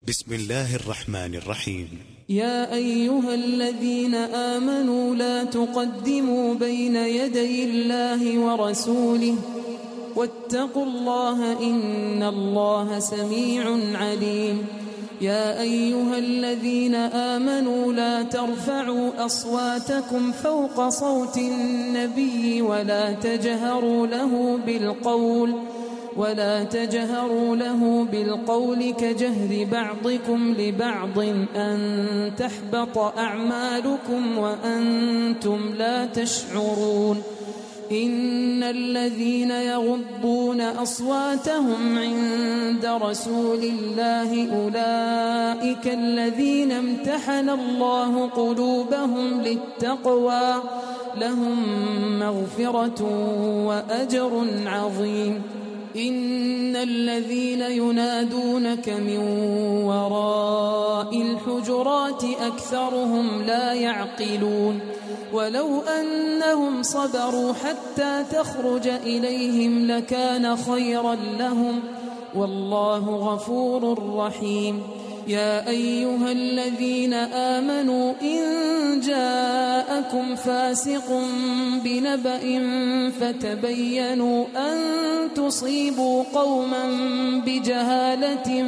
بسم الله الرحمن الرحيم. يا أيها الذين آمنوا لا تقدموا بين يدي الله ورسوله واتقوا الله إن الله سميع عليم. يا أيها الذين آمنوا لا ترفعوا أصواتكم فوق صوت النبي ولا تجهروا له بالقول كجهر بعضكم لبعض أن تحبط أعمالكم وأنتم لا تشعرون. إن الذين يغضون أصواتهم عند رسول الله أولئك الذين امتحن الله قلوبهم للتقوى لهم مغفرة وأجر عظيم. إن الذين ينادونك من وراء الحجرات أكثرهم لا يعقلون. ولو أنهم صبروا حتى تخرج إليهم لكان خيرا لهم والله غفور رحيم. يا أيها الذين آمنوا إن جاءكم فاسق بنبأ فتبينوا أن تصيبوا قوما بجهالة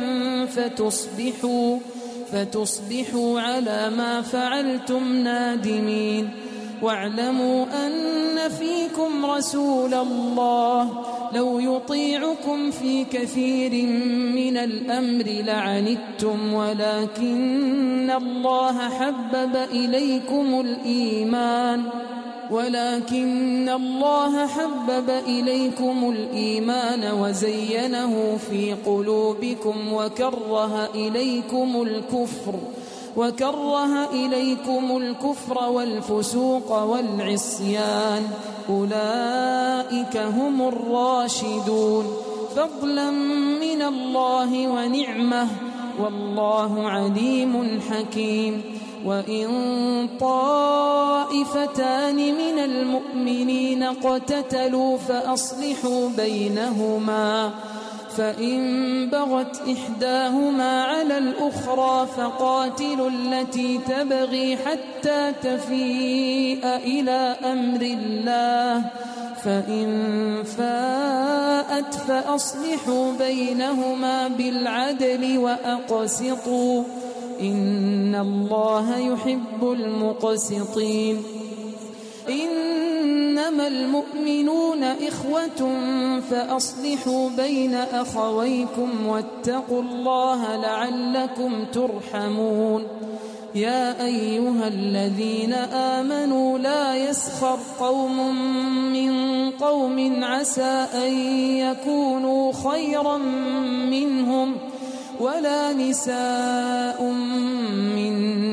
فتصبحوا على ما فعلتم نادمين. واعلموا أن فيكم رسول الله لو يطيعكم في كثير من الأمر لعنتم ولكن الله حبب إليكم الإيمان وزينه في قلوبكم وكره إليكم الكفر والفسوق والعصيان أولئك هم الراشدون فضلا من الله ونعمة والله عليم حكيم. وإن طائفتان من المؤمنين اقتتلوا فأصلحوا بينهما فإن بغت إحداهما على الأخرى فقاتلوا التي تبغي حتى تفيء إلى أمر الله فإن فاءت فأصلحوا بينهما بالعدل وأقسطوا إن الله يحب المقسطين. إنما المؤمنون إخوة فأصلحوا بين أخويكم واتقوا الله لعلكم ترحمون. يا أيها الذين آمنوا لا يسخر قوم من قوم عسى أن يكونوا خيرا منهم ولا نساء من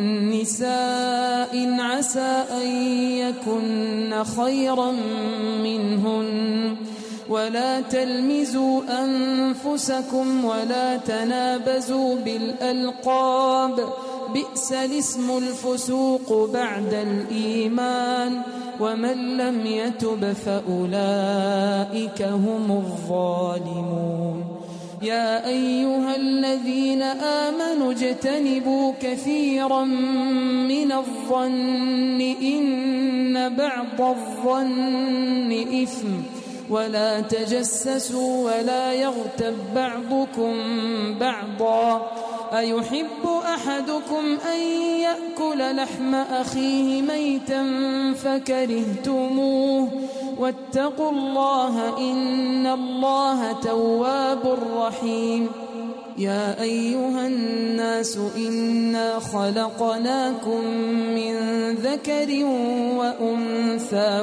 نساء عسى أن يكن خيرا منهن ولا تلمزوا أنفسكم ولا تنابزوا بالألقاب بئس الاسم الفسوق بعد الإيمان ومن لم يتب فأولئك هم الظالمون. يا أيها الذين آمنوا اجتنبوا كثيرا من الظن إن بعض الظن إثم ولا تجسسوا ولا يغتب بعضكم بعضا أيحب أحدكم أن يأكل لحم أخيه ميتا فكرهتموه واتقوا الله إن الله تواب رحيم. يا أيها الناس إنا خلقناكم من ذكر وأنثى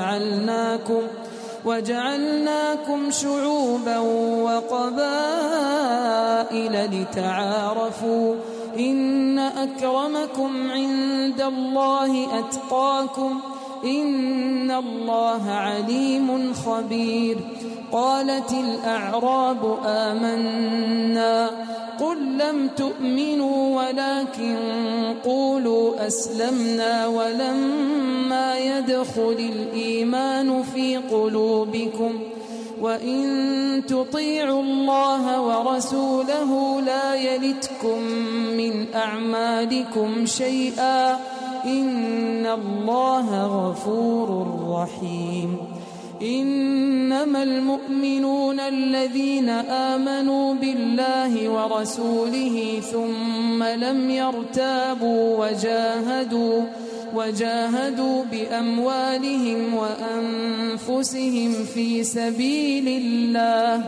وجعلناكم شعوبا وقبائل لتعارفوا إن أكرمكم عند الله أتقاكم إن الله عليم خبير. قالت الأعراب آمنا قل لم تؤمنوا ولكن قولوا أسلمنا ولما يدخل الإيمان في قلوبكم وإن تطيعوا الله ورسوله لا يلتكم من أعمالكم شيئا إن الله غفور رحيم إنما المؤمنون الذين آمنوا بالله ورسوله ثم لم يرتابوا وجاهدوا بأموالهم وأنفسهم في سبيل الله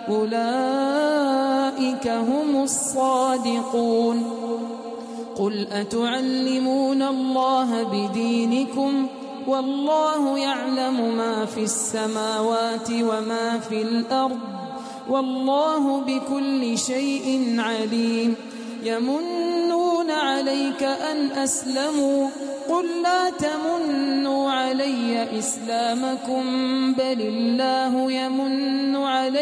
أولئك هم الصادقون قل أتعلمون الله بدينكم والله يعلم ما في السماوات وما في الأرض والله بكل شيء عليم يمنون عليك أن أسلموا قل لا تمنوا علي إسلامكم بل الله يمن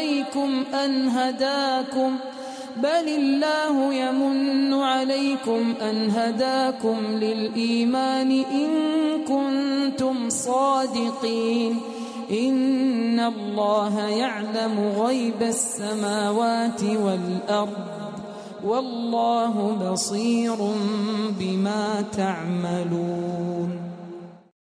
عليكم أن هداكم للإيمان إن كنتم صادقين إن الله يعلم غيب السماوات والأرض والله بصير بما تعملون